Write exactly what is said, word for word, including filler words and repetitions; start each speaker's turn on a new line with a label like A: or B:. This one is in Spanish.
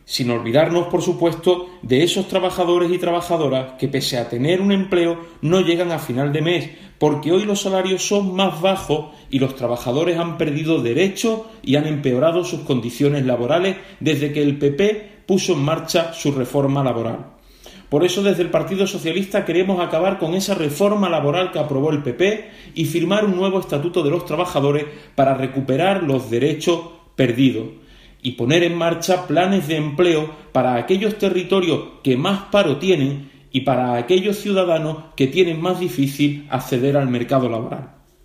A: Sin olvidarnos, por supuesto, de esos trabajadores y trabajadoras que, pese a tener un empleo, no llegan a final de mes, porque hoy los salarios son más bajos y los trabajadores han perdido derechos y han empeorado sus condiciones laborales desde que el P P puso en marcha su reforma laboral. Por eso, desde el Partido Socialista queremos acabar con esa reforma laboral que aprobó el P P y firmar un nuevo Estatuto de los Trabajadores para recuperar los derechos perdidos y poner en marcha planes de empleo para aquellos territorios que más paro tienen y para aquellos ciudadanos que tienen más difícil acceder al mercado laboral.